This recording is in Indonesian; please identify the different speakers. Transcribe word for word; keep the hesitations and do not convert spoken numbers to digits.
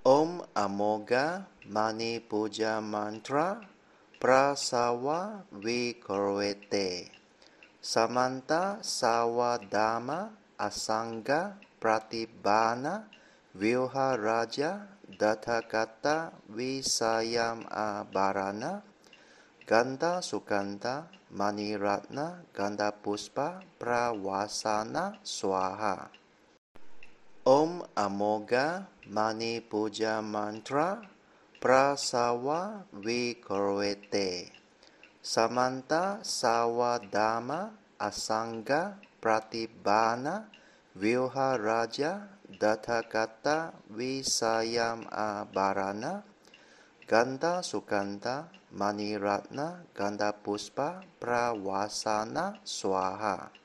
Speaker 1: Om Amoga Mani Puja Mantra Prasawa Vikarvete Samanta Sawa Dhamma Asanga Pratibhana Vyuha Raja Datakata Visayam Abarana Ganda Sukanta Maniratna Ganda Puspa Prawasana Swaha. Om Amoga Mani Puja Mantra Prasawa Vikarvete Samanta Sawa Dhamma Asanga Pratibhana Vyuha Raja Datakata Visayam Abarana Ganda Sukanta Maniratna Ganda Puspa Prawasana Swaha.